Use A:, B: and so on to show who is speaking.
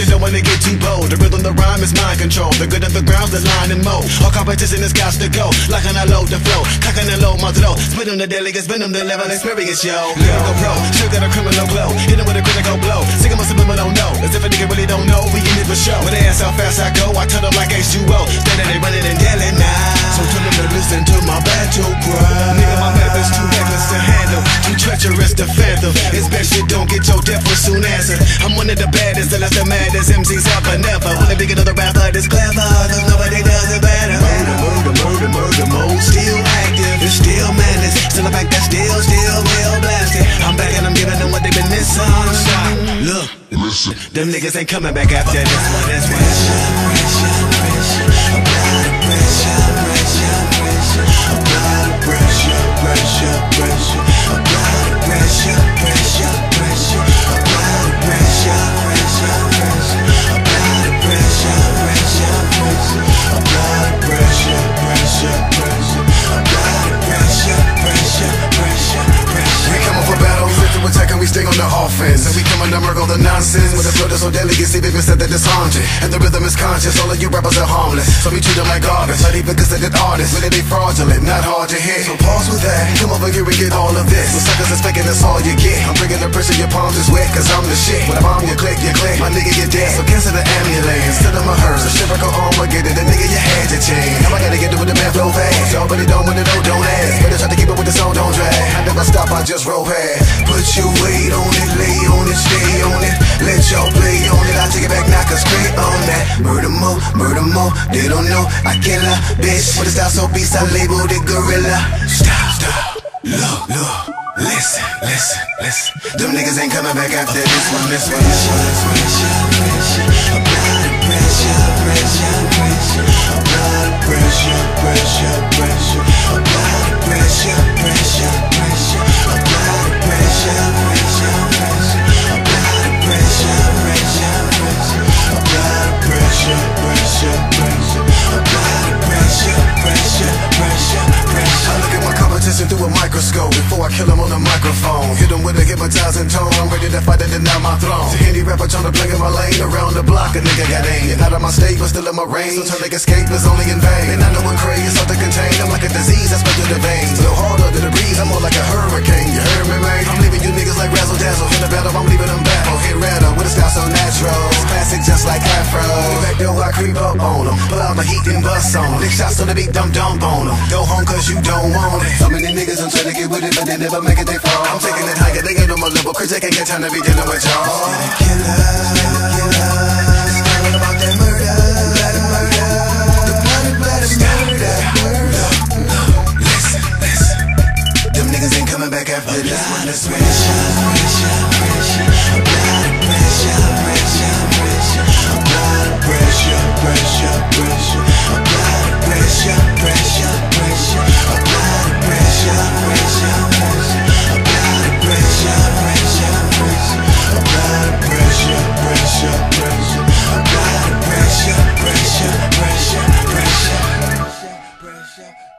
A: Bitches don't wanna get too bold. The rhythm, the rhyme is mind control. The good of the ground, the line and mold. All competition is got to go. Like when I load the flow, cocking and load my throat. Spit on the delegate, spin on the level experience, yo. Lyrical pro, still got a criminal glow. Hit him with a critical blow. Sing him a subliminal no. As if a nigga really don't know, we in it for show. When they ask how fast I go, I tell them like H2O. Standing there running and yelling now. So tell them to listen to my battle cry. Nigga, my method's too reckless to handle. Too treacherous to fathom. It's best you don't get your death will soon answer. I'm one of the baddest, the less the maddest MCs ever never. When they begin to the rapper, it's clever, cause nobody does it better. Murder mode, still active, it's still madness. Still a fact that's still well blasted. I'm back and I'm giving them what they've been missing. Stop, look, listen. Them niggas ain't coming back after this one, that's why. We stay on the offense, and we coming to murder the nonsense. With the flow that's so deadly, you see people said that it's haunted. And the rhythm is conscious, all of you rappers are harmless. So we treat them like garbage, not even considered artists. Really they fraudulent, not hard to hit. So pause with that, come over here and get all of this. When suckers are faking, that's all you get. I'm bringing the pressure, your palms is wet, cause I'm the shit. When I bomb, you click, my nigga, you're dead. So cancel the ambulance, instead of my hearse. A shiver go on, get it, the nigga, you had your chance. Now I gotta get it with the man flow fast. Y'all but it don't when it don't ask. Better try to keep it with the song, don't drag. I never stop, I just roll past. Put your weight on it, lay on it, stay on it. Let y'all play on it, I take it back now, cause straight on that. Murder more, they don't know. I kill a bitch, with a style so beast, I labeled it gorilla. Stop, look, listen. Them niggas ain't coming back after this one. Through a microscope before I kill him on the microphone. Hit him with a hypnotizing tone. I'm ready to fight and deny my throne. To any rapper trying to play in my lane. Around the block, a nigga got aim. Out of my state, but still in my range. So trying to escape is only in vain. And I know what crazy is hard to contain. I'm like a disease, I spread through the veins. No harder than the breeze, I'm more like a hurricane. You heard me, man? I'm leaving you niggas like razzle dazzle. In the battle, I'm leaving them back. Oh, hit rattle with a style so natural. It's classic, just like Afro. Back door, I creep up on them. Pull out my heat and bust on them. Big shots to the beat, dump on them. Go home cause you don't want it. So many niggas I'm trying to get with it, but they never make it, they fall. I'm taking it higher, they get on my level, cause they can't get time to be dealing with y'all. Killer, it's about that murder, Listen. Them niggas ain't coming back after this one, this pressure.